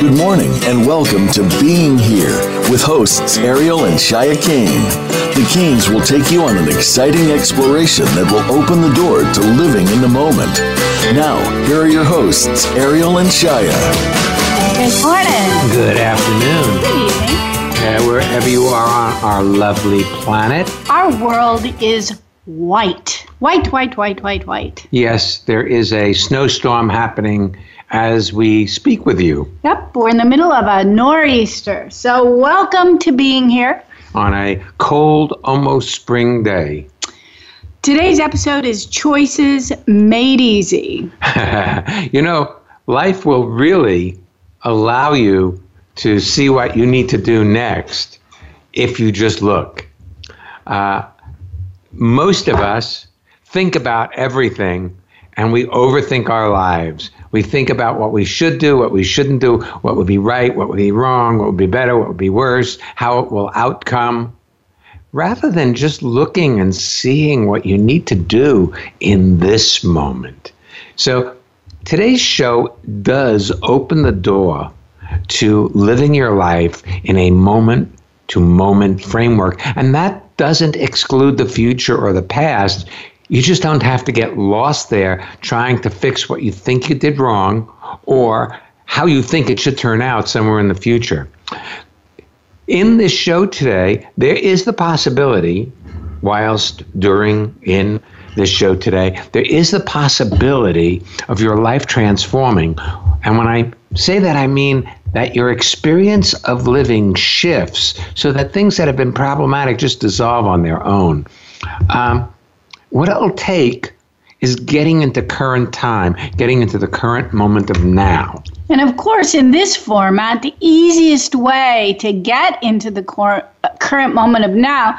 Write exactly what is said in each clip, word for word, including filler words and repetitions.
Good morning and welcome to Being Here with hosts Ariel and Shia Kane. The Kanes will take you on an exciting exploration that will open the door to living in the moment. Now, here are your hosts, Ariel and Shia. Good morning. Good afternoon. Good evening. Uh, wherever you are on our lovely planet. Our world is white. White, white, white, white, white. Yes, there is a snowstorm happening as we speak with you. Yep, we're in the middle of a nor'easter. So welcome to Being Here. On a cold, almost spring day. Today's episode is Choices Made Easy. You know, life will really allow you to see what you need to do next if you just look. Uh, most of us think about everything and we overthink our lives. We think about what we should do, what we shouldn't do, what would be right, what would be wrong, what would be better, what would be worse, how it will outcome, rather than just looking and seeing what you need to do in this moment. So today's show does open the door to living your life in a moment-to-moment framework, and that doesn't exclude the future or the past. You just don't have to get lost there trying to fix what you think you did wrong or how you think it should turn out somewhere in the future. In this show today, there is the possibility, whilst during, in this show today, there is the possibility of your life transforming. And when I say that, I mean that your experience of living shifts so that things that have been problematic just dissolve on their own. Um, What it'll take is getting into current time, getting into the current moment of now. And of course, in this format, the easiest way to get into the cor- current moment of now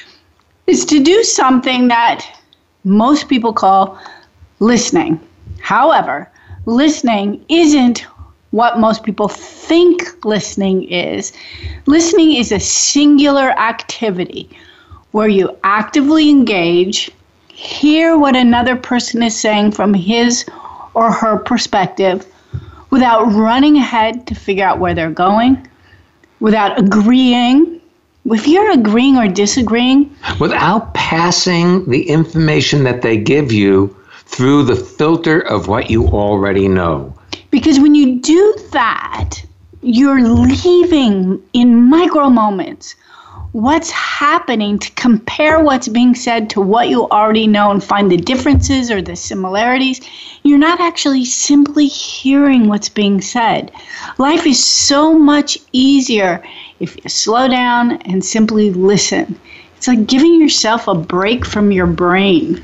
is to do something that most people call listening. However, listening isn't what most people think listening is. Listening is a singular activity where you actively engage, hear what another person is saying from his or her perspective without running ahead to figure out where they're going, without agreeing. If you're agreeing or disagreeing, without passing the information that they give you through the filter of what you already know. Because when you do that, you're leaving in micro moments what's happening to compare what's being said to what you already know and find the differences or the similarities. You're not actually simply hearing what's being said. Life is so much easier if you slow down and simply listen. It's like giving yourself a break from your brain.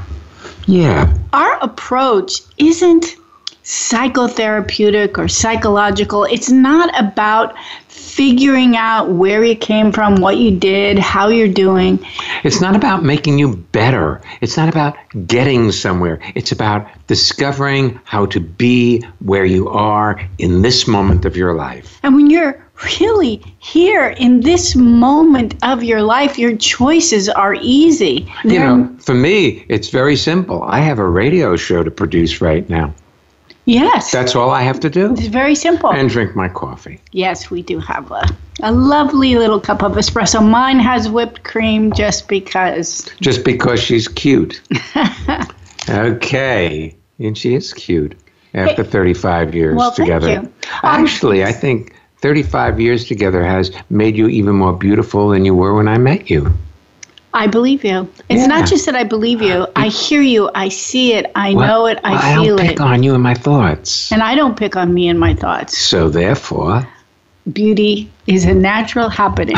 Yeah. Our approach isn't psychotherapeutic or psychological. It's not about figuring out where you came from, what you did, how you're doing. It's not about making you better. It's not about getting somewhere. It's about discovering how to be where you are in this moment of your life. And when you're really here in this moment of your life, your choices are easy. You know, for me, it's very simple. I have a radio show to produce right now. Yes. That's all I have to do. It's very simple. And drink my coffee. Yes, we do have a, a lovely little cup of espresso. Mine has whipped cream just because. Just because she's cute. Okay. And she is cute after thirty-five years well, together. Thank you. Actually, I think thirty-five years together has made you even more beautiful than you were when I met you. I believe you. It's Yeah. not just that I believe you. I hear you. I see it. I Well, know it. I well, feel I don't it. pick on you and my thoughts. And I don't pick on me and my thoughts. So therefore, Beauty is a natural happening.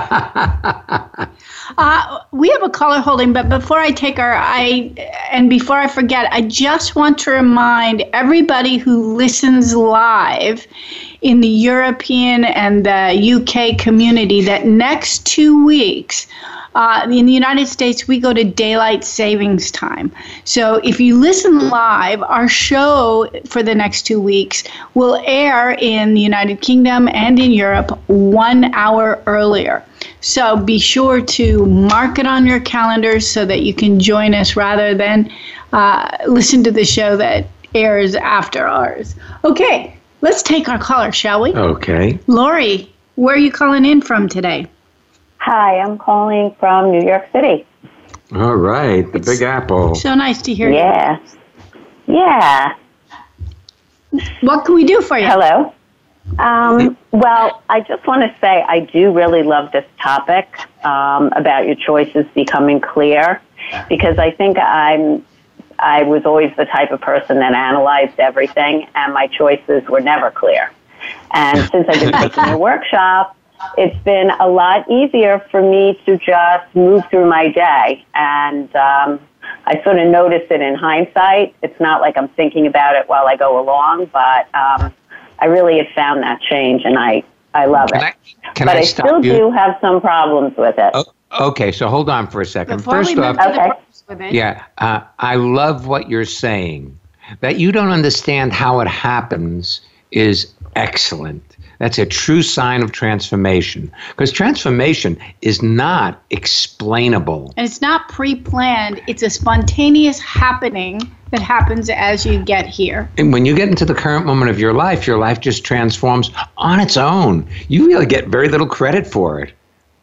uh, we have a caller holding, but before I take our, I and before I forget, I just want to remind everybody who listens live in the European and the U K community that next two weeks, Uh, in the United States, we go to daylight savings time. So if you listen live, our show for the next two weeks will air in the United Kingdom and in Europe one hour earlier. So be sure to mark it on your calendars so that you can join us rather than uh, listen to the show that airs after ours. Okay, Let's take our caller, shall we? Okay. Lori, where are you calling in from today? Hi, I'm calling from New York City. All right, the Big Apple. So nice to hear Yeah. Yeah. you. What can we do for you? Hello. Um, well, I just want to say I do really love this topic um, about your choices becoming clear, because I think I'm I was always the type of person that analyzed everything, and my choices were never clear. And since I've been taking your workshop, it's been a lot easier for me to just move through my day. And um, I sort of notice it in hindsight. It's not like I'm thinking about it while I go along, but um, I really have found that change, and I, I love Can it. I, can but I, I stop still you? do have some problems with it. Oh, okay, so hold on for a second. Before First we off, move to the Okay. problems with it, yeah, uh, I love what you're saying. That you don't understand how it happens is excellent. That's a true sign of transformation, because transformation is not explainable. and it's not pre-planned. It's a spontaneous happening that happens as you get here. And when you get into the current moment of your life, your life just transforms on its own. You really get very little credit for it.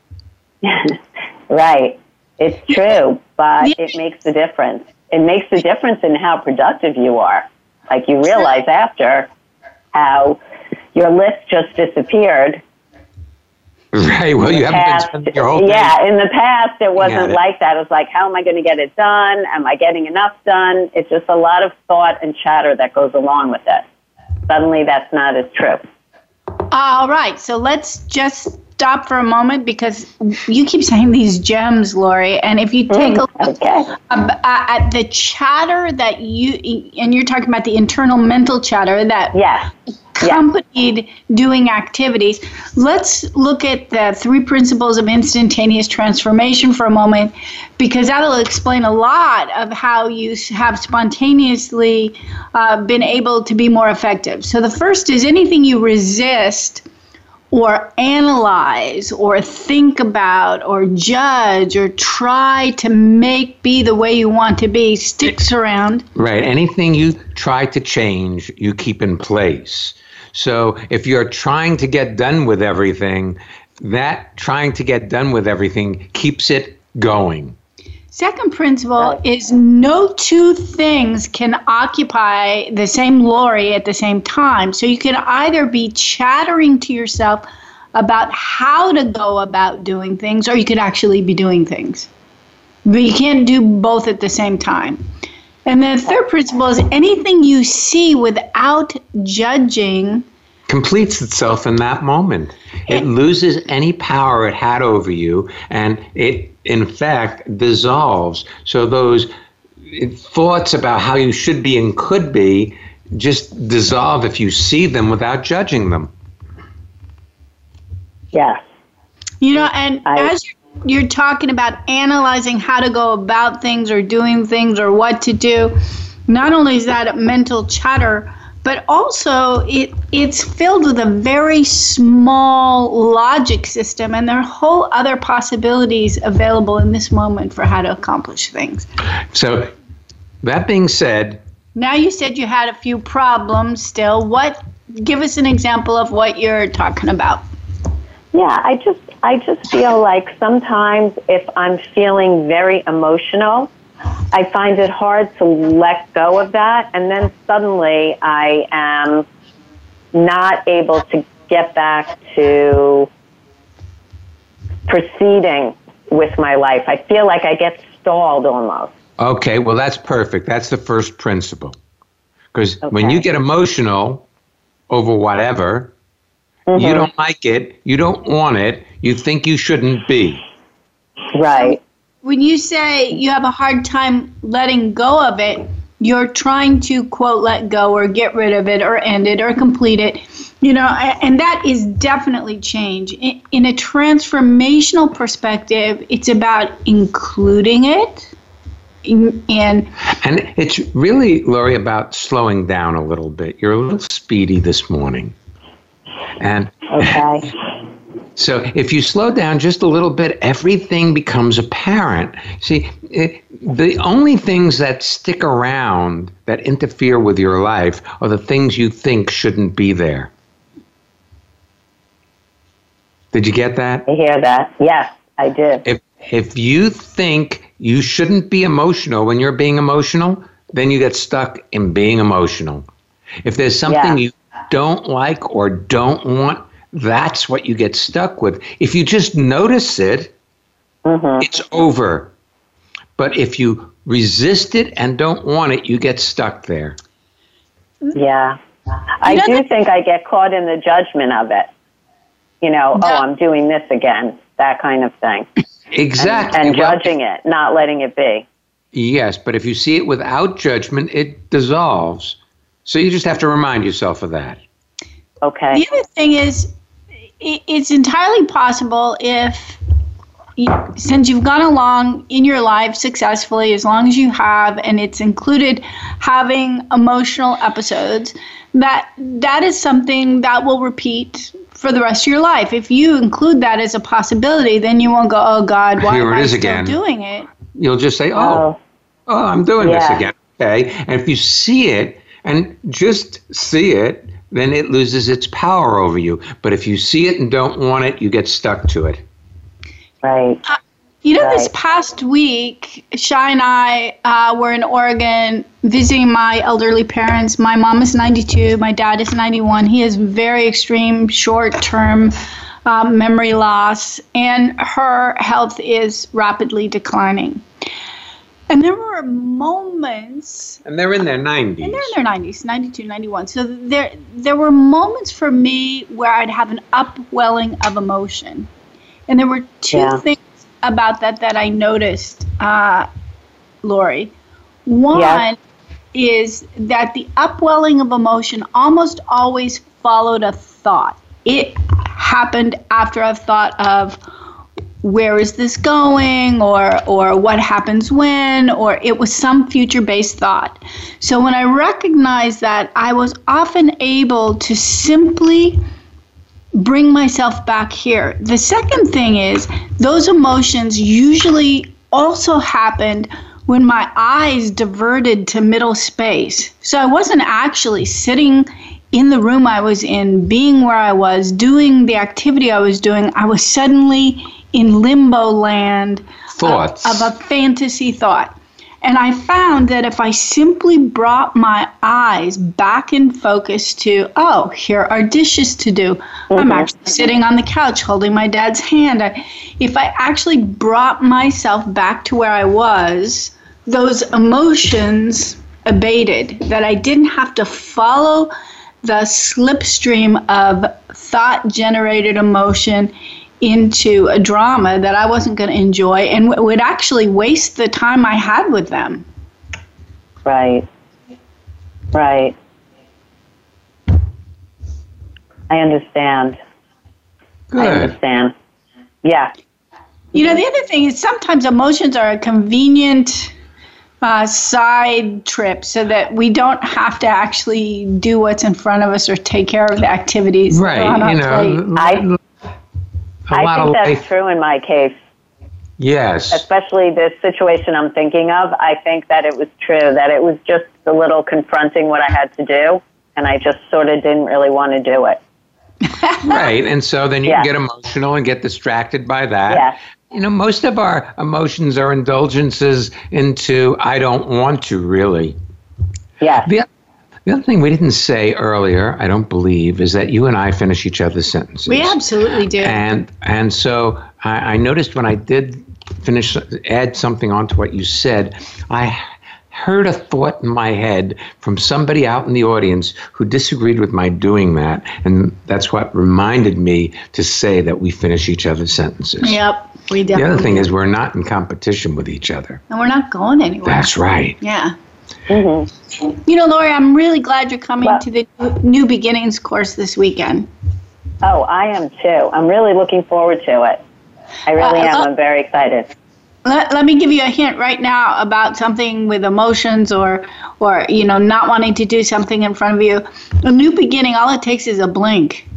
Right. It's true, but it makes a difference. It makes a difference in how productive you are. Like, you realize after how your list just disappeared. Right. Well, you haven't been Past, spending your whole day. yeah, in the past, it wasn't Yeah. like that. It was like, how am I going to get it done? Am I getting enough done? It's just a lot of thought and chatter that goes along with it. Suddenly, that's not as true. All right, so let's just stop for a moment, because you keep saying these gems, Lori, and if you take a look Okay. ab- at the chatter that you, and you're talking about the internal mental chatter that Yes. accompanied doing activities, let's look at the three principles of instantaneous transformation for a moment, because that'll explain a lot of how you have spontaneously uh, been able to be more effective. So the first is anything you resist or analyze or think about or judge or try to make be the way you want to be sticks around. Right. Anything you try to change, you keep in place. So if you're trying to get done with everything, that trying to get done with everything keeps it going. Second principle is no two things can occupy the same Lori at the same time. So you can either be chattering to yourself about how to go about doing things, or you could actually be doing things. But you can't do both at the same time. And the third principle is anything you see without judging Completes itself in that moment. It loses any power it had over you, and it, in fact, dissolves. So those thoughts about how you should be and could be just dissolve if you see them without judging them. Yes. You know, and I- as you're, you're talking about analyzing how to go about things or doing things or what to do, not only is that a mental chatter, but also it it's filled with a very small logic system, and there are whole other possibilities available in this moment for how to accomplish things. So that being said, Now you said you had a few problems still. What? Give us an example of what you're talking about. Yeah, I just I just feel like sometimes if I'm feeling very emotional, I find it hard to let go of that, and then suddenly I am not able to get back to proceeding with my life. I feel like I get stalled almost. okay, well, that's perfect. That's the first principle. Because when Okay. you get emotional over whatever, Mm-hmm. you don't like it, you don't want it, you think you shouldn't be. Right. When you say you have a hard time letting go of it, you're trying to, quote, let go or get rid of it or end it or complete it. You know, a- and that is definitely change. In, in a transformational perspective, it's about including it in, in And it's really, Lori, about slowing down a little bit. You're a little speedy this morning. And Okay. So if you slow down just a little bit, everything becomes apparent. See, it, the only things that stick around that interfere with your life are the things you think shouldn't be there. Did you get that? I hear that. Yes, I did. If if you think you shouldn't be emotional when you're being emotional, then you get stuck in being emotional. If there's something Yeah. you don't like or don't want, that's what you get stuck with. If you just notice it, Mm-hmm. it's over. But if you resist it and don't want it, you get stuck there. Yeah. I know do that- think I get caught in the judgment of it. You know, Yeah. oh, I'm doing this again, that kind of thing. Exactly. And Well, judging it, not letting it be. yes, but if you see it without judgment, it dissolves. So you just have to remind yourself of that. Okay. The other thing is, i- it's entirely possible if, you, since you've gone along in your life successfully, as long as you have, and it's included having emotional episodes, that that is something that will repeat for the rest of your life. If you include that as a possibility, then you won't go, oh God, why Here am it I is still again. doing it? You'll just say, oh, Oh, oh, I'm doing this Yeah. again. Okay. And if you see it and just see it, then it loses its power over you. But if you see it and don't want it, you get stuck to it. right. You know, this Right. past week, Shai and I uh, were in Oregon visiting my elderly parents. My mom is ninety-two, my dad is ninety-one. He has very extreme short-term um, memory loss, and her health is rapidly declining. And there were moments, And they're in their nineties. and they're in their nineties, ninety-two, ninety-one. So there, there were moments for me where I'd have an upwelling of emotion. And there were two Yeah. things about that that I noticed, uh, Lori. One Yes. is that the upwelling of emotion almost always followed a thought. It happened after a thought of, where is this going, or or what happens when, or it was some future-based thought. So when I recognized that, I was often able to simply bring myself back here. The second thing is, those emotions usually also happened when my eyes diverted to middle space. So I wasn't actually sitting in the room I was in, being where I was, doing the activity I was doing. I was suddenly in limbo land Thoughts. Of, of a fantasy thought. And I found that if I simply brought my eyes back in focus to, oh, here are dishes to do. Mm-hmm. I'm actually sitting on the couch holding my dad's hand. I, if I actually brought myself back to where I was, those emotions abated, that I didn't have to follow the slipstream of thought-generated emotion into a drama that I wasn't going to enjoy and w- would actually waste the time I had with them. Right. Right. I understand. I Good. understand. Yeah. You know, the other thing is sometimes emotions are a convenient uh, side trip so that we don't have to actually do what's in front of us or take care of the activities on Right. our You plate. know, I, a I lot think of that's life. true in my case, Yes. especially this situation I'm thinking of. I think that it was true, that it was just a little confronting what I had to do, and I just sort of didn't really want to do it. Right. And so then you Yeah. get emotional and get distracted by that. Yeah. You know, most of our emotions are indulgences into I don't want to really. Yes. The, the other thing we didn't say earlier, I don't believe, is that you and I finish each other's sentences. We absolutely do. And and so I, I noticed when I did finish, add something onto what you said, I heard a thought in my head from somebody out in the audience who disagreed with my doing that. And that's what reminded me to say that we finish each other's sentences. Yep, we The definitely other thing do. is we're not in competition with each other. And we're not going anywhere. That's right. Yeah. Mm-hmm. You know, Lori, I'm really glad you're coming Well- to the New Beginnings course this weekend. Oh, I am too. I'm really looking forward to it. I really Uh, am. uh, I'm very excited. Let, let me give you a hint right now about something with emotions or, or, you know, not wanting to do something in front of you. A new beginning, all it takes is a blink.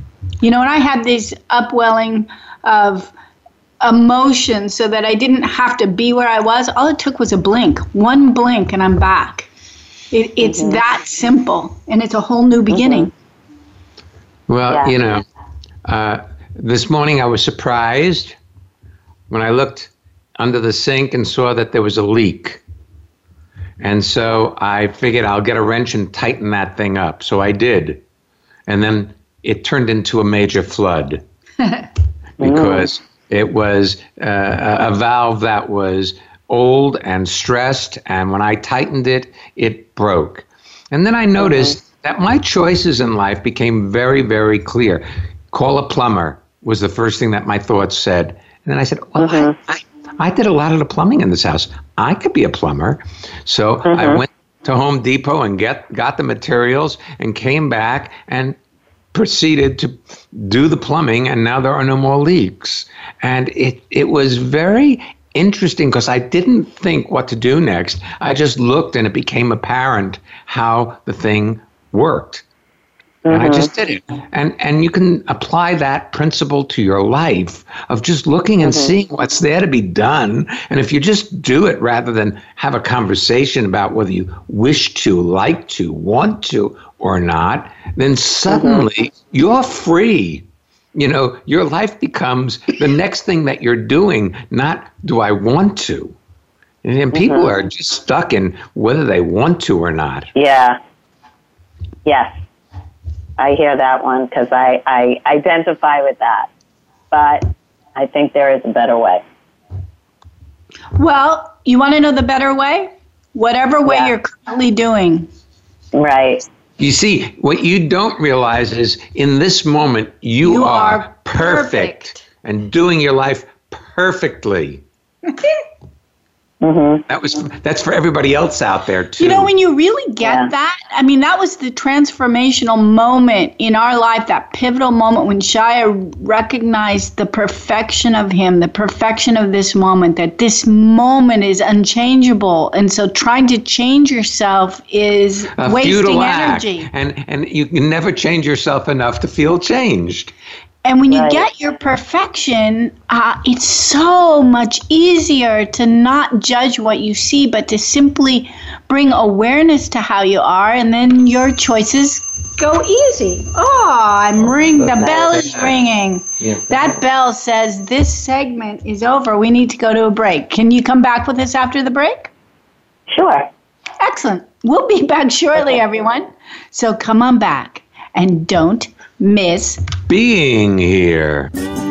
You know, and I had this upwelling of emotion so that I didn't have to be where I was. All it took was a blink, one blink, and I'm back. It, it's mm-hmm. that simple, and it's a whole new beginning. Mm-hmm. Well, yeah. you know, uh, this morning I was surprised when I looked under the sink and saw that there was a leak. And so I figured I'll get a wrench and tighten that thing up. So I did. And then it turned into a major flood because it was uh, a valve that was old and stressed. And when I tightened it, it broke. And then I noticed mm-hmm. that my choices in life became very, very clear. Call a plumber was the first thing that my thoughts said. And then I said, well, mm-hmm. I, I I did a lot of the plumbing in this house. I could be a plumber. So mm-hmm. I went to Home Depot and get got the materials and came back and proceeded to do the plumbing. And now there are no more leaks. And it, it was very interesting because I didn't think what to do next. I just looked and it became apparent how the thing worked. And mm-hmm. I just did it. And and you can apply that principle to your life of just looking and mm-hmm. seeing what's there to be done. And if you just do it rather than have a conversation about whether you wish to, like to, want to, or not, then suddenly mm-hmm. you're free. You know, your life becomes the next thing that you're doing, not do I want to. And then people mm-hmm. are just stuck in whether they want to or not. Yeah. Yes. I hear that one because I, I identify with that. But I think there is a better way. Well, you want to know the better way? Whatever way yeah. you're currently doing. Right. You see, what you don't realize is in this moment, you, you are, are perfect, perfect and doing your life perfectly. Mm-hmm. That was that's for everybody else out there, too. You know, when you really get yeah. that, I mean, that was the transformational moment in our life, that pivotal moment when Shia recognized the perfection of him, the perfection of this moment, that this moment is unchangeable. And so trying to change yourself is a wasting energy. Act. And, and you can never change yourself enough to feel changed. And when you right. get your perfection, uh, it's so much easier to not judge what you see, but to simply bring awareness to how you are, and then your choices go easy. Oh, I'm ringing. The bell is ringing. Yeah. That bell says this segment is over. We need to go to a break. Can you come back with us after the break? Sure. Excellent. We'll be back shortly, everyone. So come on back and don't miss being here.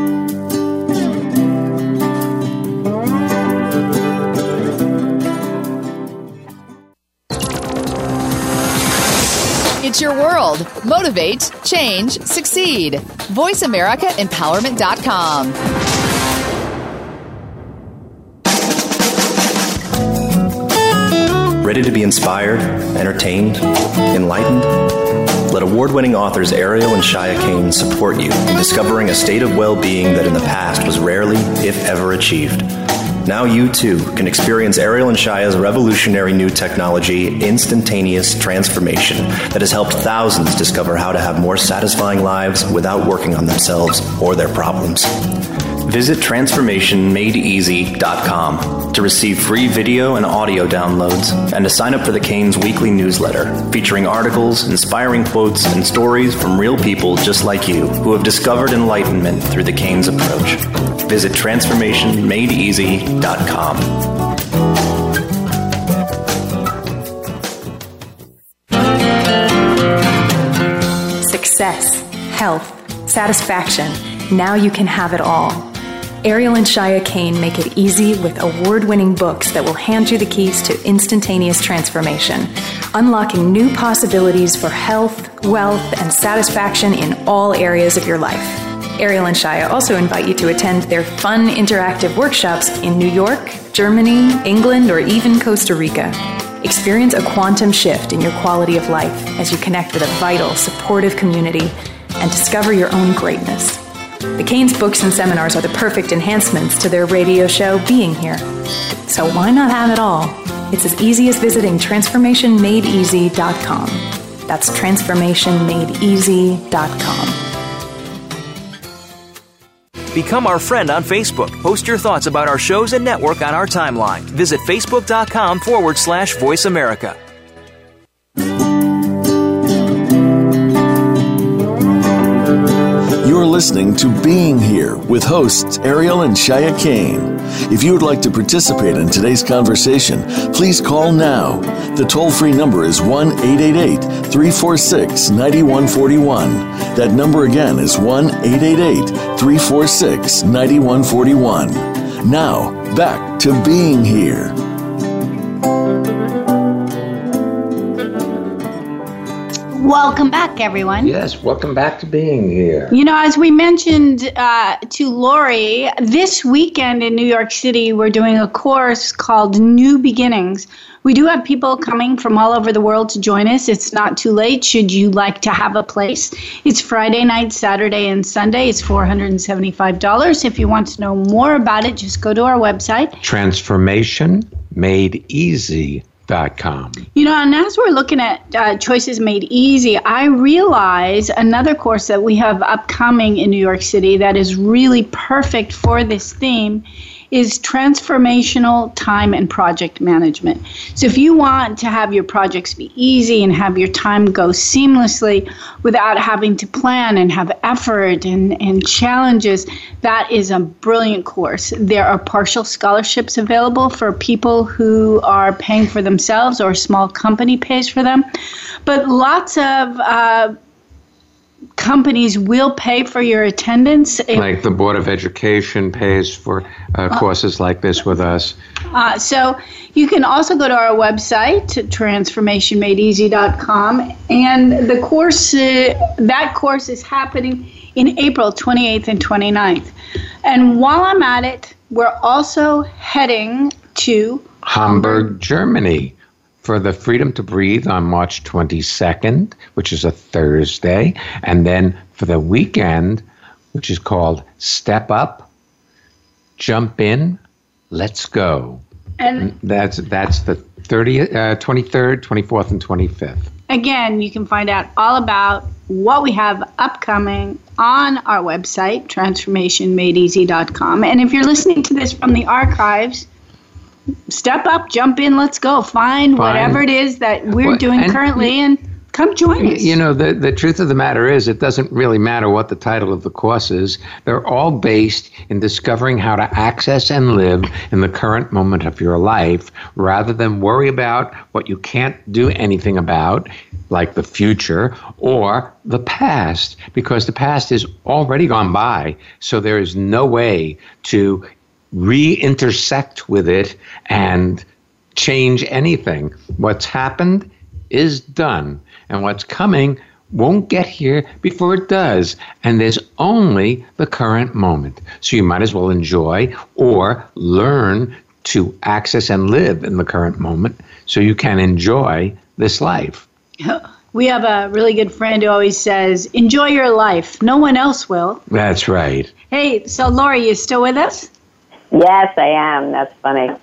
It's your world. Motivate, change, succeed. voice america empowerment dot com. Ready to be inspired, entertained, enlightened? Let award-winning authors Ariel and Shia Kane support you in discovering a state of well-being that in the past was rarely, if ever, achieved. Now you, too, can experience Ariel and Shia's revolutionary new technology, Instantaneous Transformation, that has helped thousands discover how to have more satisfying lives without working on themselves or their problems. Visit transformation made easy dot com to receive free video and audio downloads and to sign up for the Kane's weekly newsletter featuring articles, inspiring quotes, and stories from real people just like you who have discovered enlightenment through the Kane's approach. Visit transformation made easy dot com. Success, health, satisfaction. Now you can have it all. Ariel and Shia Kane make it easy with award-winning books that will hand you the keys to instantaneous transformation, unlocking new possibilities for health, wealth, and satisfaction in all areas of your life. Ariel and Shia also invite you to attend their fun interactive workshops in New York, Germany, England, or even Costa Rica. Experience a quantum shift in your quality of life as you connect with a vital, supportive community and discover your own greatness. The Kane's books and seminars are the perfect enhancements to their radio show, Being Here. So why not have it all? It's as easy as visiting transformation made easy dot com. That's transformation made easy dot com. Become our friend on Facebook. Post your thoughts about our shows and network on our timeline. Visit facebook.com forward slash Voice America. You're listening to Being Here with hosts Ariel and Shia Kane. If you would like to participate in today's conversation, please call now. The toll-free number is one eight eight eight, three four six, nine one four one. That number again is one eight eight eight, three four six, nine one four one. Now, back to Being Here. Welcome back, everyone. Yes, welcome back to Being Here. You know, as we mentioned uh, to Lori, this weekend in New York City, we're doing a course called New Beginnings. We do have people coming from all over the world to join us. It's not too late should you like to have a place. It's Friday night, Saturday, and Sunday. It's four hundred seventy-five dollars. If you want to know more about it, just go to our website. Transformation Made Easy. Dot com. You know, and as we're looking at uh, Choices Made Easy, I realize another course that we have upcoming in New York City that is really perfect for this theme is transformational time and project management. So if you want to have your projects be easy and have your time go seamlessly without having to plan and have effort and, and challenges, that is a brilliant course. There are partial scholarships available for people who are paying for themselves or a small company pays for them. But lots of uh, companies will pay for your attendance. Like the Board of Education pays for uh, courses like this with us. Uh, so you can also go to our website, transformation made easy dot com, and the course, uh, that course is happening in April twenty-eighth and twenty-ninth. And while I'm at it, we're also heading to Hamburg, Germany, for the Freedom to Breathe on March twenty-second, which is a Thursday, and then for the weekend, which is called Step Up, Jump In, Let's Go. And that's that's the thirtieth, uh, twenty-third, twenty-fourth, and twenty-fifth. Again, you can find out all about what we have upcoming on our website, transformation made easy dot com. And if you're listening to this from the archives, step up, jump in, let's go. Find Fine. whatever it is that we're well, doing and, currently and come join us. You know, the, the truth of the matter is it doesn't really matter what the title of the course is. They're all based in discovering how to access and live in the current moment of your life rather than worry about what you can't do anything about, like the future or the past, because the past is already gone by. So there is no way to re-intersect with it and change anything. What's happened is done, and what's coming won't get here before it does. And there's only the current moment. So you might as well enjoy or learn to access and live in the current moment so you can enjoy this life. We have a really good friend who always says, enjoy your life. No one else will. That's right. Hey, so Lori, you still with us? Yes, I am. That's funny.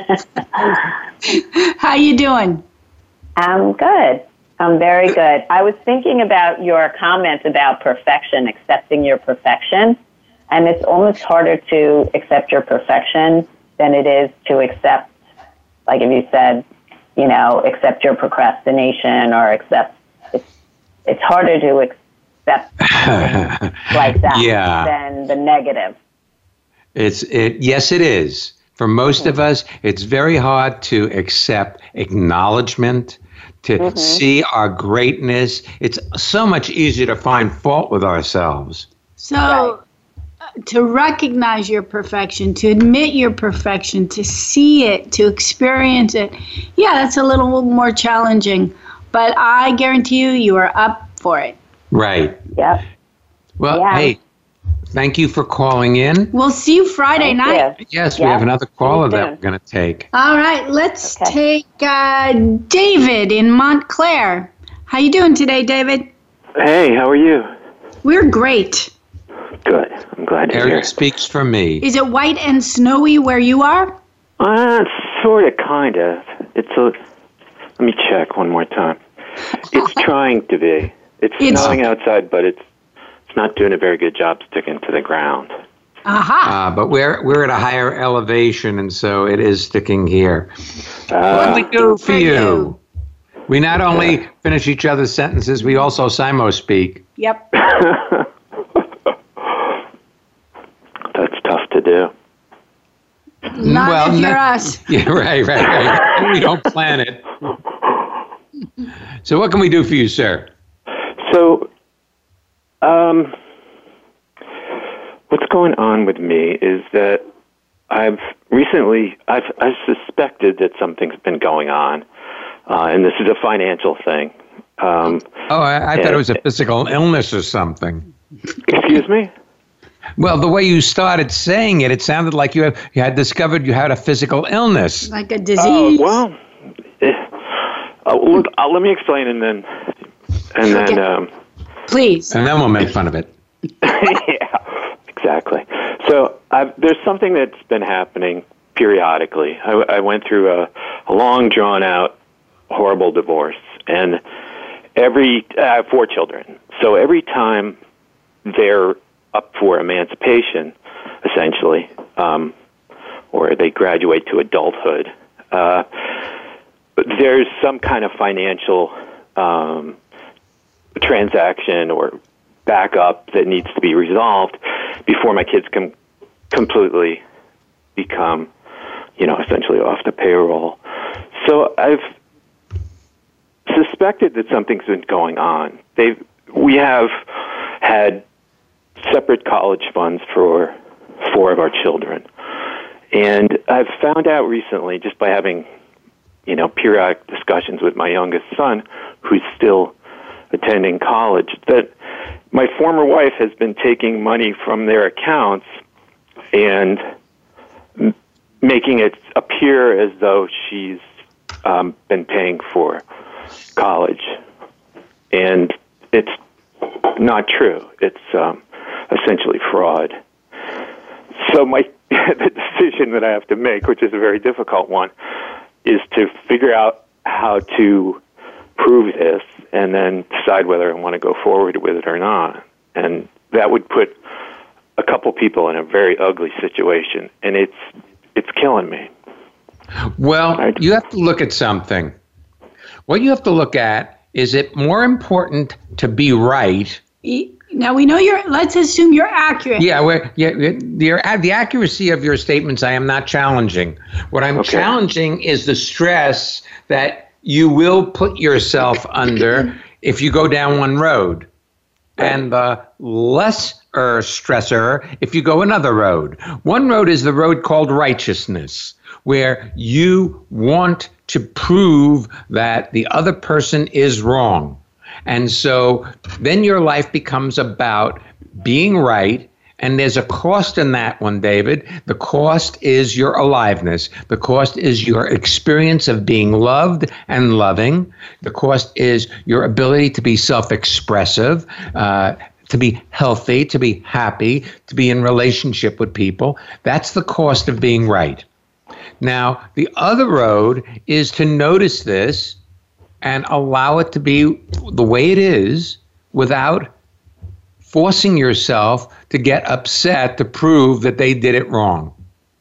How you doing? I'm good. I'm very good. I was thinking about your comment about perfection, accepting your perfection, and it's almost harder to accept your perfection than it is to accept, like if you said, you know, accept your procrastination or accept, it's, it's harder to accept like that yeah. than the negative. It's it. Yes, it is. For most of us, it's very hard to accept acknowledgement, to mm-hmm. see our greatness. It's so much easier to find fault with ourselves. So right. uh, to recognize your perfection, to admit your perfection, to see it, to experience it, yeah, that's a little more challenging. But I guarantee you, you are up for it. Right. Yep. Well, yeah. hey. Thank you for calling in. We'll see you Friday Thank night. You. Yes, yeah. we have another caller that we're going to take. All right, let's okay. take uh, David in Montclair. How you doing today, David? Hey, how are you? We're great. Good. I'm glad to Eric hear. speaks for me. Is it white and snowy where you are? Uh, sort of, kind of. It's a. Let me check one more time. It's trying to be. It's, it's snowing outside, but it's. It's not doing a very good job sticking to the ground. Aha. Uh, but we're we're at a higher elevation, and so it is sticking here. Uh, what do we do for you? We not only finish each other's sentences, we also simo-speak. Yep. That's tough to do. Not well, if you're not, us. Yeah, right, right, right. We don't plan it. So what can we do for you, sir? So, um, what's going on with me is that I've recently, I've, I've suspected that something's been going on, uh, and this is a financial thing. Um, oh, I, I and, thought it was a physical illness or something. Excuse me? Well, the way you started saying it, it sounded like you, have, you had discovered you had a physical illness. Like a disease. Oh, well, eh, uh, look, uh, let me explain and then, and then, um, please. And then we'll make fun of it. Yeah, exactly. So I've, there's something that's been happening periodically. I, I went through a, a long, drawn-out, horrible divorce, and every I have four children. So every time they're up for emancipation, essentially, um, or they graduate to adulthood, uh, there's some kind of financial um, transaction or backup that needs to be resolved before my kids can completely become, you know, essentially off the payroll. So I've suspected that something's been going on. They've, we have had separate college funds for four of our children. And I've found out recently, just by having, you know, periodic discussions with my youngest son, who's still attending college, that my former wife has been taking money from their accounts and m- making it appear as though she's um, been paying for college. And it's not true. It's um, essentially fraud. So my the decision that I have to make, which is a very difficult one, is to figure out how to prove this and then decide whether I want to go forward with it or not. And that would put a couple people in a very ugly situation, and it's it's killing me. Well, right? You have to look at something. What you have to look at is it more important to be right. Now we know you're. Let's assume you're accurate. Yeah, we're, yeah. Your, the accuracy of your statements, I am not challenging. What I'm okay. challenging is the stress that you will put yourself under if you go down one road, and the lesser stressor if you go another road. One road is the road called righteousness, where you want to prove that the other person is wrong. And so then your life becomes about being right. And there's a cost in that one, David. The cost is your aliveness. The cost is your experience of being loved and loving. The cost is your ability to be self-expressive, uh, to be healthy, to be happy, to be in relationship with people. That's the cost of being right. Now, the other road is to notice this and allow it to be the way it is without forcing yourself to get upset to prove that they did it wrong.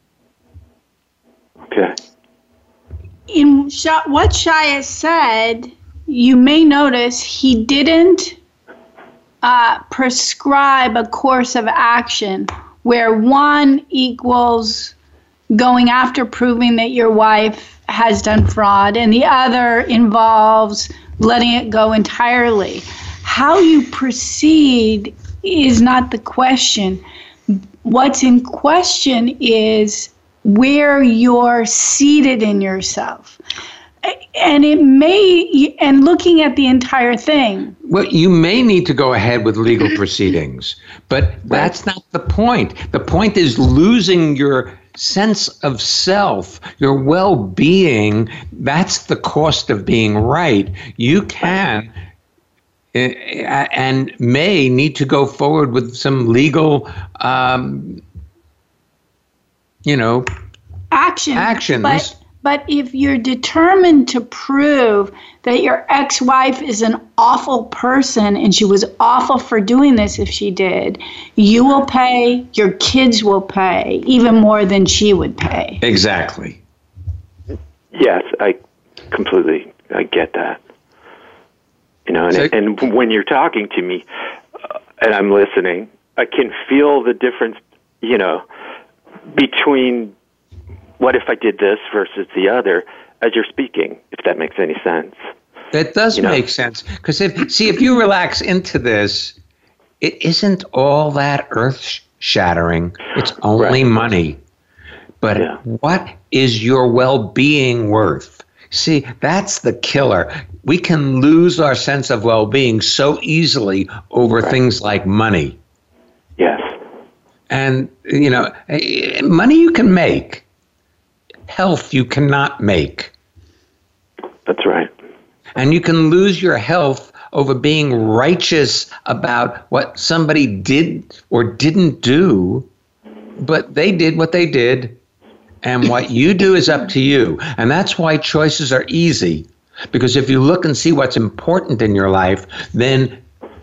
Okay. In Sh- what Shia said, you may notice he didn't uh, prescribe a course of action where one equals going after proving that your wife has done fraud and the other involves letting it go entirely. How you proceed is not the question. What's in question is where you're seated in yourself. And it may, and looking at the entire thing. Well, you may need to go ahead with legal proceedings, but that's not the point. The point is losing your sense of self, your well-being. That's the cost of being right. You can and may need to go forward with some legal, um, you know, action. actions. But, But if you're determined to prove that your ex-wife is an awful person and she was awful for doing this if she did, you will pay, your kids will pay, even more than she would pay. Exactly. Yes, I completely I get that. You know, and, So- and when you're talking to me uh, and I'm listening, I can feel the difference, you know, between what if I did this versus the other as you're speaking, if that makes any sense. That does You know? make sense. Because if see, if you relax into this, it isn't all that earth-shattering. It's only Right. money. But Yeah. what is your well-being worth? See, that's the killer. We can lose our sense of well-being so easily over Right. things like money. Yes. And, you know, eh, money you can make. Health you cannot make. That's right. And you can lose your health over being righteous about what somebody did or didn't do, but they did what they did, and what you do is up to you. And that's why choices are easy, because if you look and see what's important in your life, then,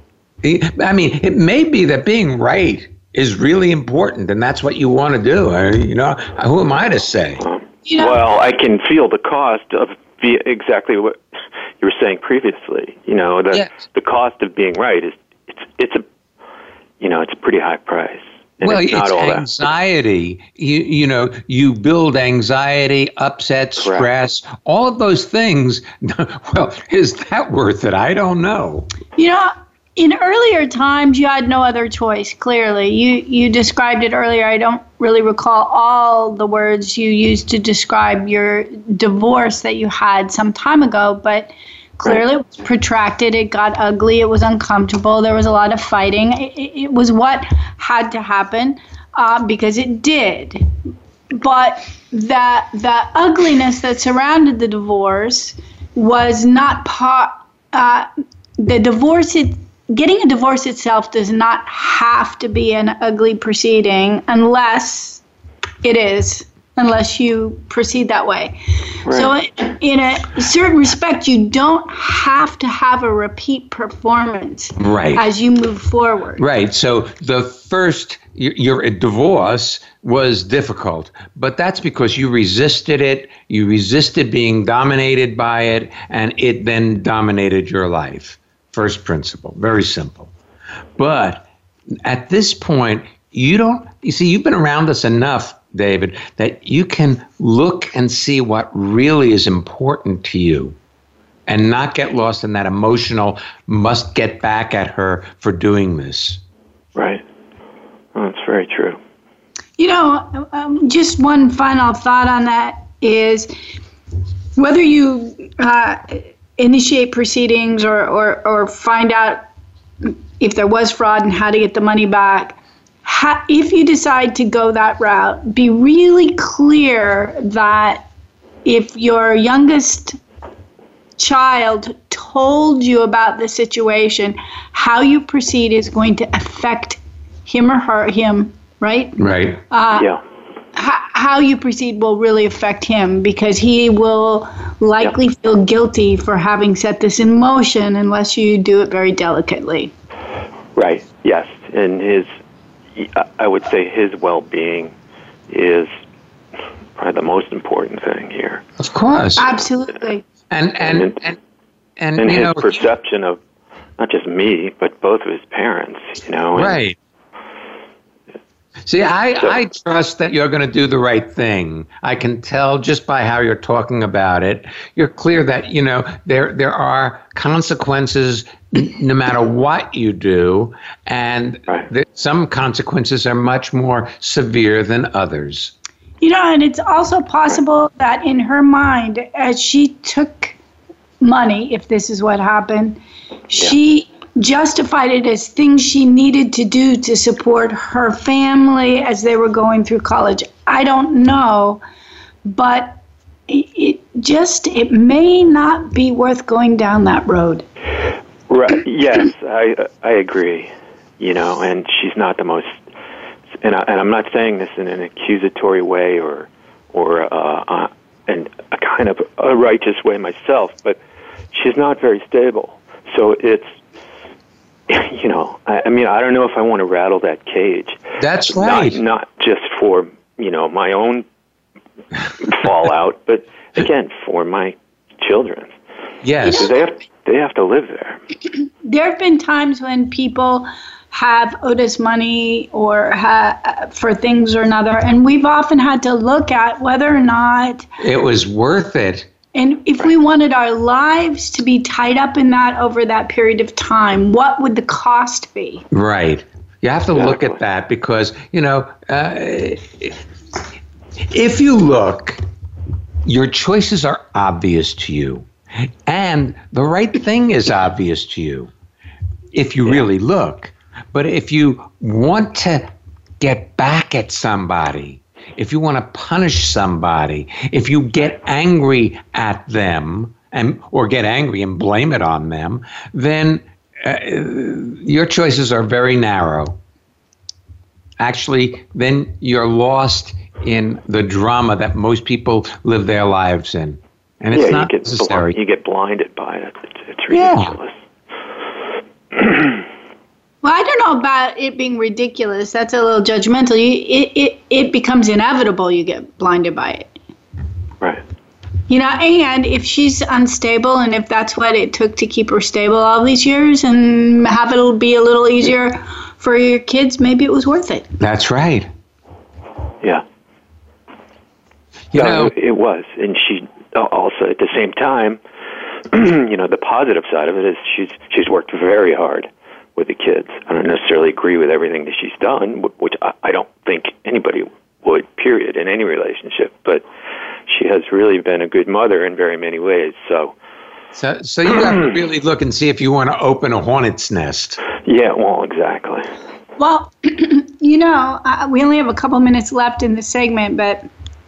I mean, it may be that being right is really important, and that's what you want to do. I, you know, who am I to say? Um, You know- well, I can feel the cost of the, exactly what you were saying previously. You know, the Yes. the cost of being right is it's it's a you know it's a pretty high price. And Well, it's, it's, not all that. anxiety. You you know, you build anxiety, upset, Correct. stress, all of those things. Well, is that worth it? I don't know. You know, in earlier times, you had no other choice, clearly. You you described it earlier. I don't really recall all the words you used to describe your divorce that you had some time ago, but clearly it was protracted. It got ugly. It was uncomfortable. There was a lot of fighting. It, it, it was what had to happen uh, because it did. But that the ugliness that surrounded the divorce was not part. Uh, the divorce it. Getting a divorce itself does not have to be an ugly proceeding unless it is, unless you proceed that way. Right. So in a certain respect, you don't have to have a repeat performance Right. as you move forward. Right. So the first, your, your divorce was difficult, but that's because you resisted it. You resisted being dominated by it, and it then dominated your life. First principle, very simple. But at this point, you don't, you see, you've been around us enough, David, that you can look and see what really is important to you and not get lost in that emotional, must get back at her for doing this. Right. Oh, that's very true. You know, um, just one final thought on that is whether you uh, initiate proceedings or, or, or find out if there was fraud and how to get the money back, ha- if you decide to go that route, be really clear that if your youngest child told you about the situation, how you proceed is going to affect him or her, him, right? Right. Uh, Yeah. How, how you proceed will really affect him because he will likely yep. feel guilty for having set this in motion unless you do it very delicately. Right. Yes. And his, I would say his well-being is probably the most important thing here. Of course. Absolutely. And, and, and, and, and, and you his know, perception of not just me, but both of his parents, you know. And, right. See, I, I trust that you're going to do the right thing. I can tell just by how you're talking about it. You're clear that, you know, there there are consequences no matter what you do, and right. th- some consequences are much more severe than others. You know, and it's also possible right. that in her mind, as she took money, if this is what happened, yeah. she justified it as things she needed to do to support her family as they were going through college. I don't know, but it, it just, it may not be worth going down that road. Right. Yes, I I agree. You know, and she's not the most, and, I, and I'm not saying this in an accusatory way or, or uh, uh, and a kind of a righteous way myself, but she's not very stable. So it's, you know, I, I mean, I don't know if I want to rattle that cage. That's right. Not, not just for, you know, my own fallout, but again, for my children. Yes. Because they have, they have to live there. There have been times when people have owed us money or ha- for things or another, and we've often had to look at whether or not it was worth it. And if we wanted our lives to be tied up in that over that period of time, what would the cost be? Right. You have to Exactly. look at that because, you know, uh, if you look, your choices are obvious to you. And the right thing is obvious to you if you yeah. really look. But if you want to get back at somebody, if you want to punish somebody, if you get angry at them and or get angry and blame it on them, then uh, your choices are very narrow. Actually, then you're lost in the drama that most people live their lives in. And it's yeah, not you get necessary. Bl- you get blinded by it. It's, it's ridiculous. Yeah. Well, I don't know about it being ridiculous. That's a little judgmental. You, it, it, it becomes inevitable you get blinded by it. Right. You know, and if she's unstable and if that's what it took to keep her stable all these years and have it be a little easier for your kids, maybe it was worth it. That's right. Yeah. You no, know, it, it was. And she also, at the same time, you know, the positive side of it is she's she's worked very hard with the kids. I don't necessarily agree with everything that she's done, which I, I don't think anybody would, period, in any relationship. But she has really been a good mother in very many ways. So, so, so you have to really look and see if you want to open a hornet's nest. Yeah, well, exactly. Well, you know, uh, we only have a couple minutes left in the segment, but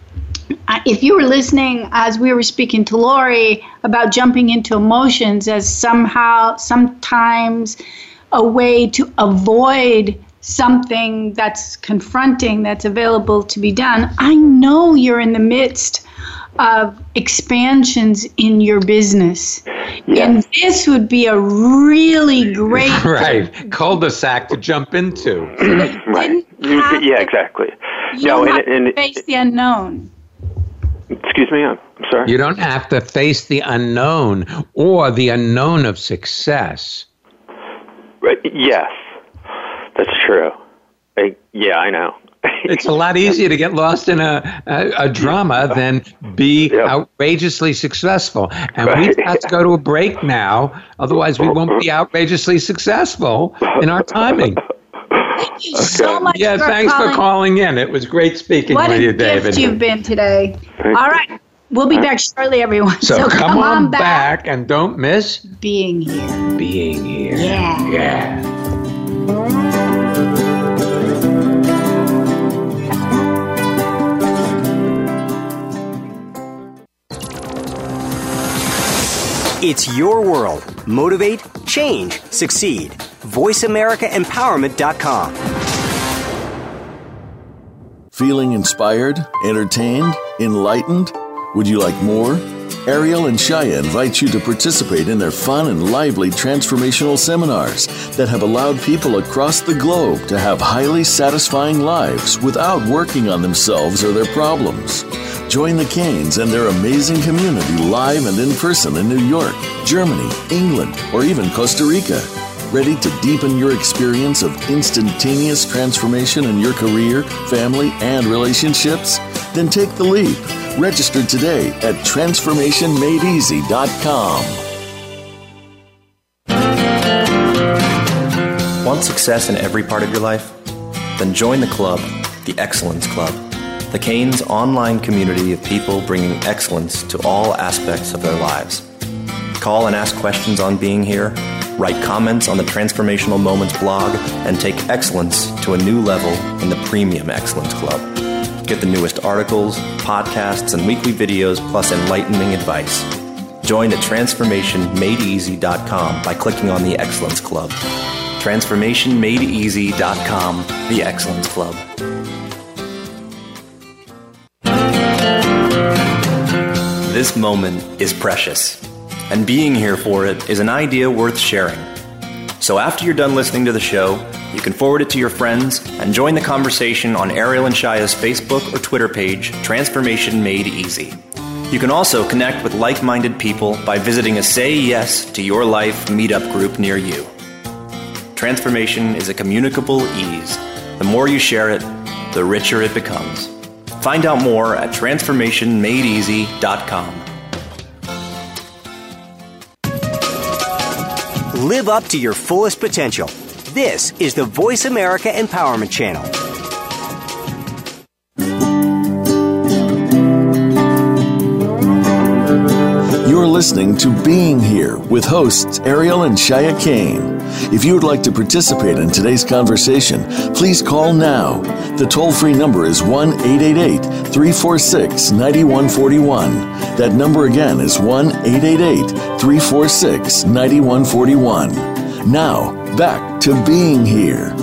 if you were listening as we were speaking to Lori about jumping into emotions as somehow, sometimes a way to avoid something that's confronting, that's available to be done, I know you're in the midst of expansions in your business. Yes. And this would be a really great right cul-de-sac to jump into. Right. You, yeah, to, exactly. You no, don't and, have to and, face the unknown. Excuse me, I'm sorry. You don't have to face the unknown or the unknown of success. Right. Yes, that's true. I, yeah, I know. It's a lot easier to get lost in a, a, a drama than be yep. outrageously successful. And right. we've got to go to a break now. Otherwise, we won't be outrageously successful in our timing. Thank you okay. so much. Yeah, for thanks calling. for calling in. It was great speaking what with you, David. What a gift you've been today. Thank All right. We'll be back shortly, everyone. So, so come, come on, on back. back and don't miss being here. Being here. Yeah. Yeah. It's your world. Motivate, change, succeed. voice america empowerment dot com. Feeling inspired, entertained, enlightened? Would you like more? Ariel and Shaya invite you to participate in their fun and lively transformational seminars that have allowed people across the globe to have highly satisfying lives without working on themselves or their problems. Join the Canes and their amazing community live and in person in New York, Germany, England, or even Costa Rica. Ready to deepen your experience of instantaneous transformation in your career, family, and relationships? Then take the leap. Register today at transformation made easy dot com. Want success in every part of your life? Then join the club, the Excellence Club, the Canes online community of people bringing excellence to all aspects of their lives. Call and ask questions on being here, write comments on the Transformational Moments blog, and take excellence to a new level in the Premium Excellence Club. Get the newest articles, podcasts, and weekly videos, plus enlightening advice. Join at transformation made easy dot com by clicking on the Excellence Club. transformation made easy dot com, the Excellence Club. this moment is precious, and being here for it is an idea worth sharing. So after you're done listening to the show, you can forward it to your friends and join the conversation on Ariel and Shaya's Facebook or Twitter page, Transformation Made Easy. You can also connect with like-minded people by visiting a Say Yes to Your Life meetup group near you. Transformation is a communicable ease. The more you share it, the richer it becomes. Find out more at transformation made easy dot com. Live up to your fullest potential. This is the Voice America Empowerment Channel. You're listening to Being Here with hosts Ariel and Shaya Kane. If you would like to participate in today's conversation, please call now. The toll-free number is one eight eight eight, three four six, nine one four one. That number again is one eight eight eight, three four six, nine one four one. Now, back to Being Here.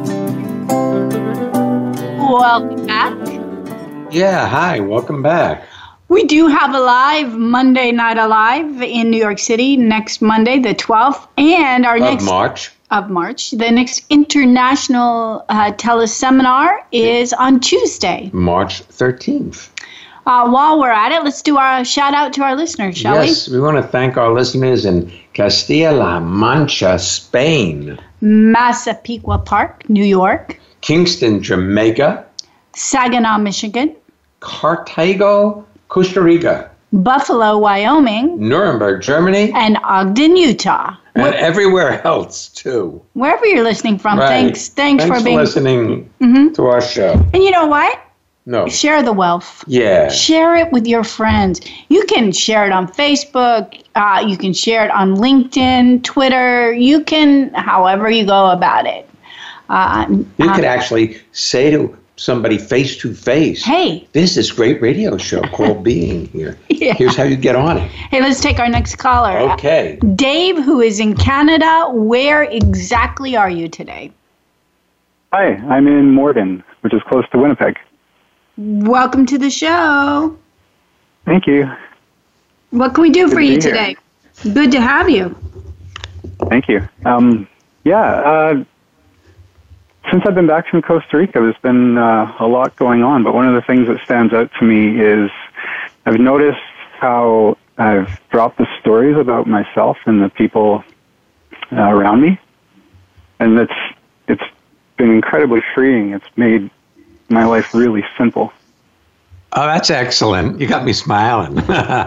Welcome back. Yeah, hi, welcome back. We do have a live Monday Night Alive in New York City next Monday, the twelfth, and our of next March. of March. The next international uh, teleseminar is on Tuesday, March thirteenth. Uh, while we're at it, let's do our shout out to our listeners, shall we? Yes, we want to thank our listeners in Castilla-La Mancha, Spain, Massapequa Park, New York, Kingston, Jamaica, Saginaw, Michigan, Cartago, Costa Rica, Buffalo, Wyoming, Nuremberg, Germany, and Ogden, Utah. and Where, everywhere else too. wherever you're listening from, Right. thanks, thanks, Thanks for for being. listening Mhm. to our show. And you know what? No. Share the wealth. Yeah. Share it with your friends. You can share it on Facebook. Uh, you can share it on LinkedIn, Twitter. You can, however you go about it. Uh, You um, could actually say to somebody face to face, Hey. there's this great radio show called Being Here. Yeah. Here's how you get on it. Hey, let's take our next caller. Okay. Dave, who is in Canada, where exactly are you today? Hi, I'm in Morden, which is close to Winnipeg. Welcome to the show. Thank you. What can we do Good for to you be here. today? Good to have you. Thank you. Um, yeah, uh, since I've been back from Costa Rica, there's been uh, a lot going on, but one of the things that stands out to me is I've noticed how I've dropped the stories about myself and the people uh, around me, and it's it's been incredibly freeing. It's made my life really simple. Oh, that's excellent. You got me smiling.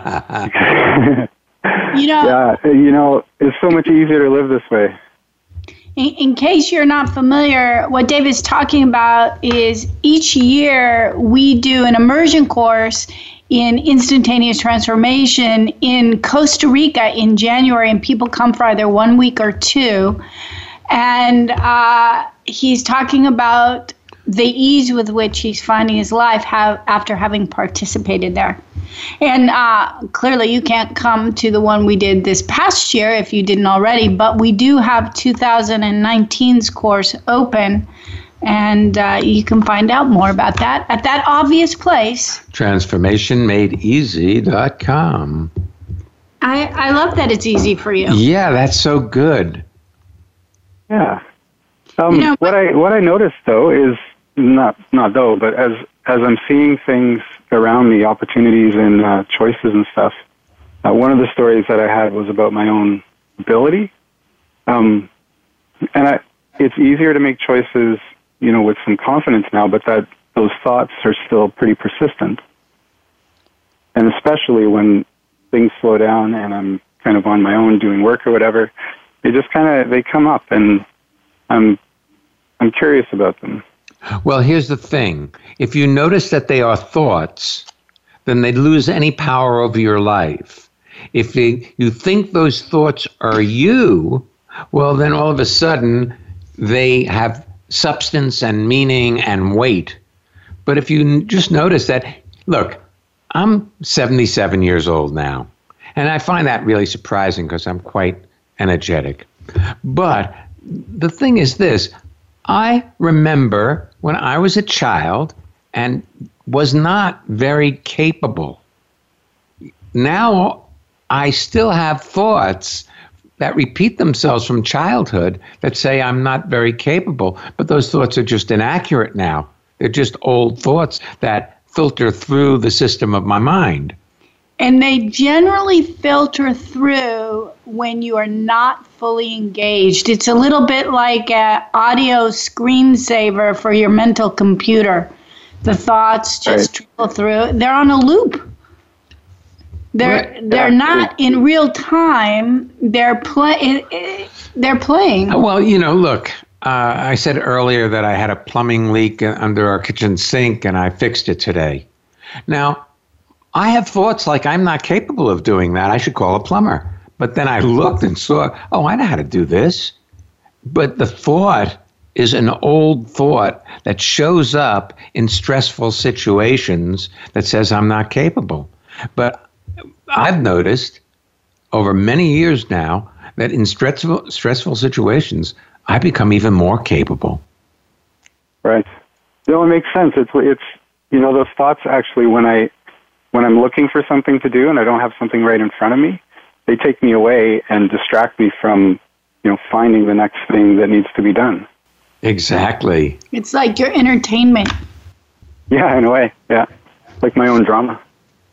You know, Yeah, you know, it's so much easier to live this way. In, in case you're not familiar, what Dave is talking about is each year we do an immersion course in instantaneous transformation in Costa Rica in January, and people come for either one week or two. And uh, he's talking about the ease with which he's finding his life have, after having participated there. And uh, clearly you can't come to the one we did this past year if you didn't already, but we do have two thousand nineteen's course open, and uh, you can find out more about that at that obvious place. transformation made easy dot com. I, I love that it's easy for you. Yeah, that's so good. Yeah. Um, You know, what I what I noticed though is not not though, but as as I'm seeing things around me, opportunities and uh, choices and stuff. Uh, one of the stories that I had was about my own ability, um, and I, it's easier to make choices, you know, with some confidence now. But that those thoughts are still pretty persistent, and especially when things slow down and I'm kind of on my own doing work or whatever, they just kind of they come up, and I'm I'm curious about them. Well, here's the thing. If you notice that they are thoughts, then they lose any power over your life. If they, you think those thoughts are you, well, then all of a sudden they have substance and meaning and weight. But if you just notice that, look, I'm seventy-seven years old now, and I find that really surprising because I'm quite energetic. But the thing is this. I remember when I was a child and was not very capable. now I still have thoughts that repeat themselves from childhood that say I'm not very capable, but those thoughts are just inaccurate now. They're just old thoughts that filter through the system of my mind. And they generally filter through when you are not fully engaged. It's a little bit like an audio screensaver for your mental computer. The thoughts just right. trickle through. They're on a loop. They're right. they're not in real time. They're play. They're playing. Well, you know, look. Uh, I said earlier that I had a plumbing leak under our kitchen sink, and I fixed it today. Now, I have thoughts like I'm not capable of doing that. I should call a plumber. But then I looked and saw, oh, I know how to do this. But the thought is an old thought that shows up in stressful situations that says I'm not capable. But I've noticed over many years now that in stressful, stressful situations, I become even more capable. Right. No, it makes sense. It's, it's, you know, those thoughts actually, when I, when I'm looking for something to do and I don't have something right in front of me, they take me away and distract me from, you know, finding the next thing that needs to be done. Exactly. It's like your entertainment. Yeah, in a way. Yeah. Like my own drama.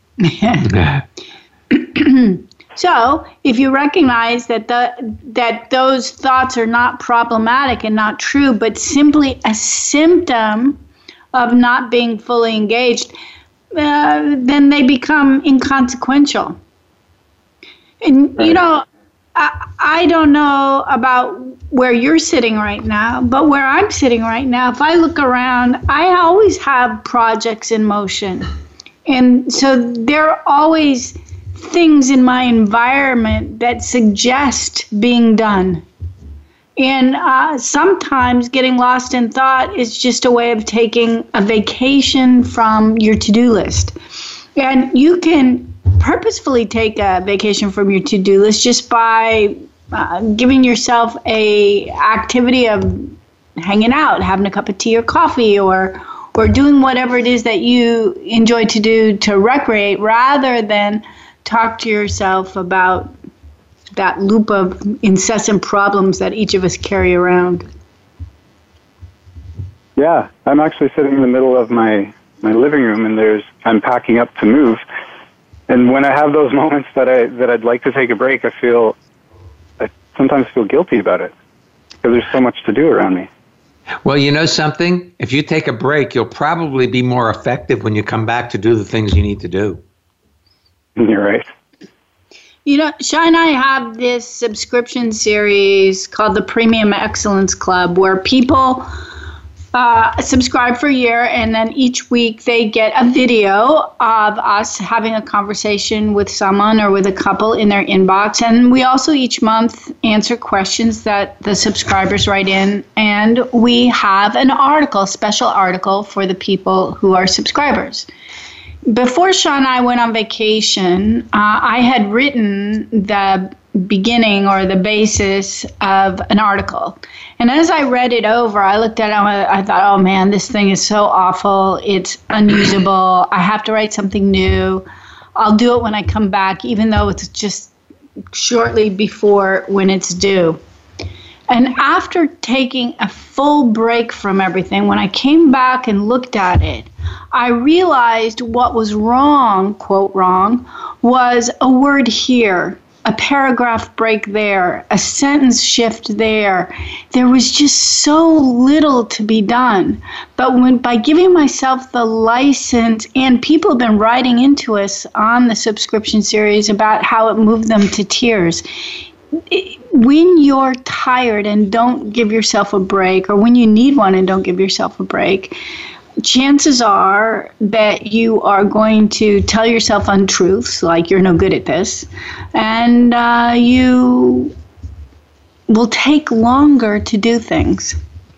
So, if you recognize that the that those thoughts are not problematic and not true, but simply a symptom of not being fully engaged, uh, then they become inconsequential. And, you know, I, I don't know about where you're sitting right now, but where I'm sitting right now, if I look around, I always have projects in motion. And so there are always things in my environment that suggest being done. And uh, sometimes getting lost in thought is just a way of taking a vacation from your to-do list. And you can purposefully take a vacation from your to-do list just by uh, giving yourself a activity of hanging out, having a cup of tea or coffee, or or doing whatever it is that you enjoy to do to recreate, rather than talk to yourself about that loop of incessant problems that each of us carry around. Yeah, I'm actually sitting in the middle of my, my living room, and there's I'm packing up to move. And when I have those moments that I that I'd like to take a break, I feel I sometimes feel guilty about it because there's so much to do around me. Well, you know something? If you take a break, you'll probably be more effective when you come back to do the things you need to do. You're right. You know, Shai and I have this subscription series called the Premium Excellence Club, where people uh, subscribe for a year, and then each week they get a video of us having a conversation with someone or with a couple in their inbox. And we also each month answer questions that the subscribers write in, and we have an article, special article for the people who are subscribers. Before Sean and I went on vacation, uh, I had written the beginning or the basis of an article. And as I read it over, I looked at it and I thought, oh man, this thing is so awful. It's unusable. I have to write something new. I'll do it when I come back, even though it's just shortly before when it's due. And after taking a full break from everything, when I came back and looked at it, I realized what was wrong, quote wrong, was a word here, a paragraph break there, a sentence shift there. There was just so little to be done. But when by giving myself the license, and people have been writing into us on the subscription series about how it moved them to tears. It, when you're tired and don't give yourself a break, or when you need one and don't give yourself a break, chances are that you are going to tell yourself untruths, like you're no good at this, and uh, you will take longer to do things.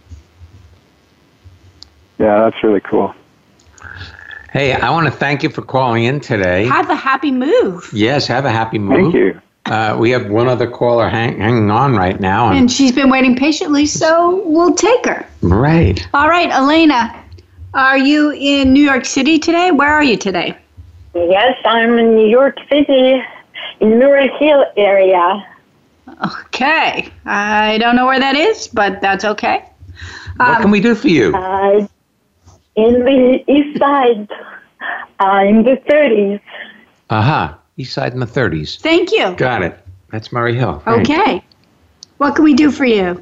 Yeah, that's really cool. Hey, I want to thank you for calling in today. Have a happy move. Yes, have a happy move. Thank you. Uh, we have one other caller hang, hanging on right now. And, and she's been waiting patiently, so we'll take her. Right. All right, Elena, are you in New York City today? Where are you today? Yes, I'm in New York City, in Murray Hill area. Okay. I don't know where that is, but that's okay. What Um, can we do for you? Uh, in the east side, uh, in the thirties. Aha, East Side in the thirties. Thank you. Got it. That's Murray Hill. Thanks. Okay. What can we do for you?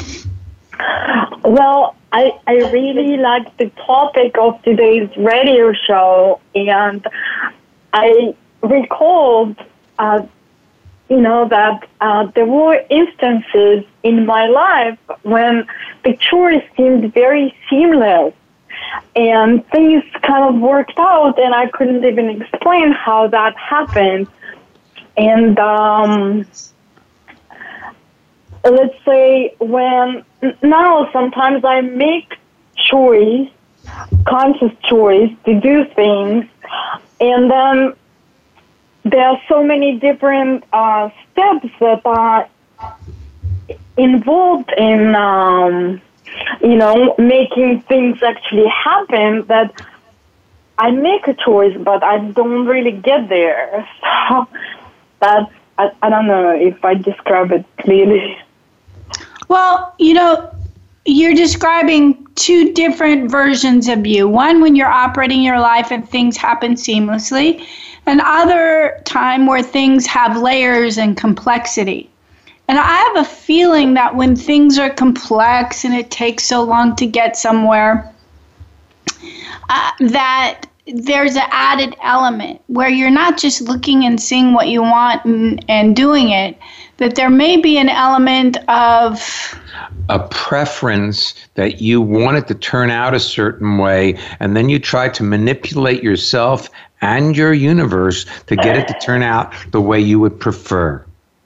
Well, I, I really like the topic of today's radio show, and I recalled, uh, you know, that uh, there were instances in my life when the chores seemed very seamless, and things kind of worked out, and I couldn't even explain how that happened. And um, let's say when now sometimes I make choice, conscious choice to do things, and then there are so many different uh, steps that are involved in, um, you know, making things actually happen that I make a choice, but I don't really get there. So that's, I, I don't know if I describe it clearly. Well, you know, you're describing two different versions of you. One when you're operating your life and things happen seamlessly, and other time where things have layers and complexity. And I have a feeling that when things are complex and it takes so long to get somewhere, uh, that there's an added element where you're not just looking and seeing what you want and, and doing it, that there may be an element of a preference that you want it to turn out a certain way, and then you try to manipulate yourself and your universe to get it to turn out the way you would prefer.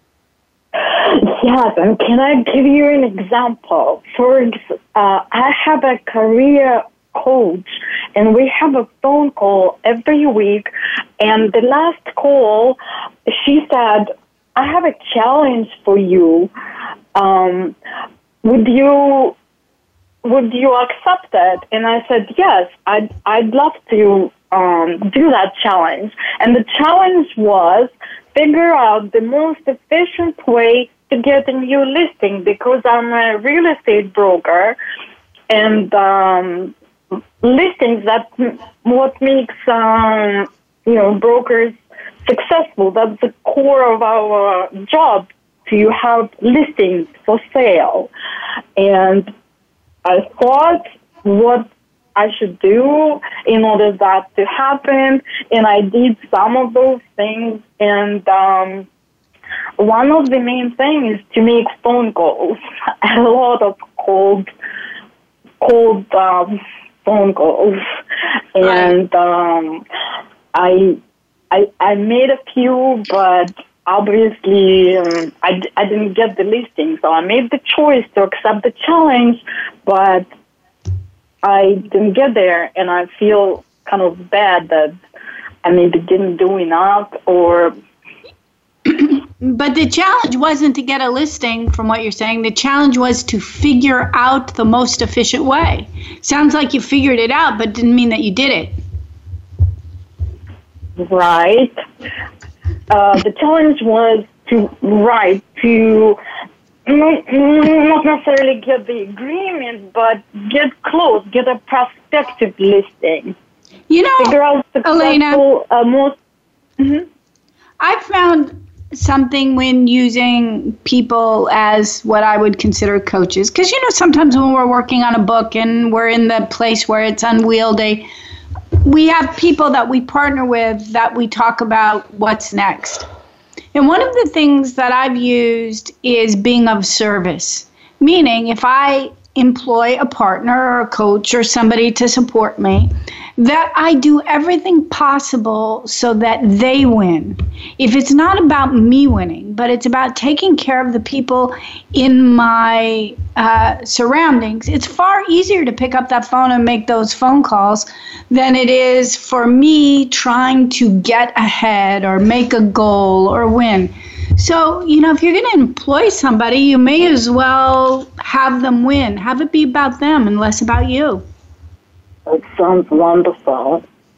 Yes, and can I give you an example? For uh, I have a career coach, and we have a phone call every week, and the last call, she said, I have a challenge for you. Um, would you would you accept it? And I said, yes, I'd, I'd love to um, do that challenge. And the challenge was figure out the most efficient way to get a new listing, because I'm a real estate broker, and um, listings, that's what makes um, you know brokers successful. That's the core of our job, to have listings for sale. And I thought what I should do in order that to happen, and I did some of those things. And um, one of the main things is to make phone calls, a lot of cold, cold um, phone calls, and um, I, I, I made a few, but obviously um, I, I didn't get the listing, so I made the choice to accept the challenge, but I didn't get there, and I feel kind of bad that I maybe didn't do enough, or... But the challenge wasn't to get a listing, from what you're saying. The challenge was to figure out the most efficient way. Sounds like you figured it out, but didn't mean that you did it. Right. Uh, the challenge was to write, to not, not necessarily get the agreement, but get close, get a prospective listing. You know, figure out Elena, uh, most. Mm-hmm. I found something when using people as what I would consider coaches. Because, you know, sometimes when we're working on a book and we're in the place where it's unwieldy, we have people that we partner with that we talk about what's next. And one of the things that I've used is being of service, meaning if I employ a partner or a coach or somebody to support me, that I do everything possible so that they win. If it's not about me winning, but it's about taking care of the people in my uh, surroundings, it's far easier to pick up that phone and make those phone calls than it is for me trying to get ahead or make a goal or win. So, you know, if you're going to employ somebody, you may as well have them win. Have it be about them and less about you. That sounds wonderful.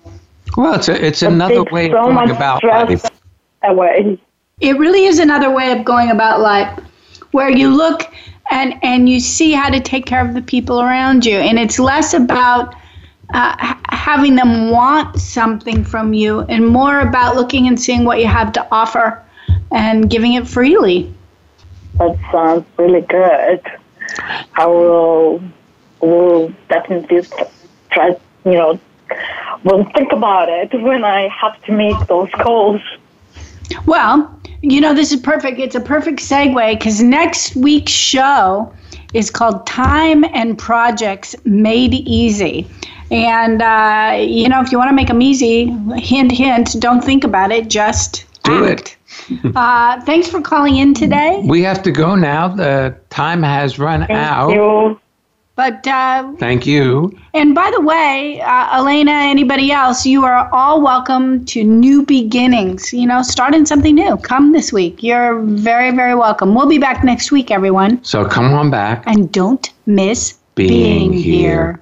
Well, it's a, it's It another takes way of so going much about stress life. away. It really is another way of going about life where you look and, and you see how to take care of the people around you. And it's less about uh, having them want something from you and more about looking and seeing what you have to offer and giving it freely. That sounds really good. I will, will definitely try, you know, will think about it when I have to make those calls. Well, you know, this is perfect. It's a perfect segue because next week's show is called Time and Projects Made Easy. And, uh, you know, if you want to make them easy, hint, hint, don't think about it, just Do act. it. uh, thanks for calling in today. We have to go now. The time has run Thank out. you. But, uh, Thank you. and by the way, uh, Elena, anybody else, you are all welcome to new beginnings. You know, starting something new. Come this week. You're very, very welcome. We'll be back next week, everyone. So come on back. And don't miss Being being, here.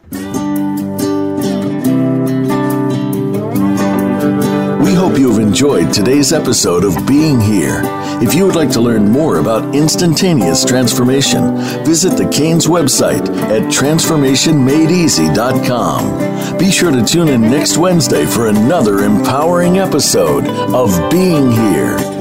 We hope you have enjoyed today's episode of Being Here. If you would like to learn more about instantaneous transformation, visit the Canes website at transformation made easy dot com. Be sure to tune in next Wednesday for another empowering episode of Being Here.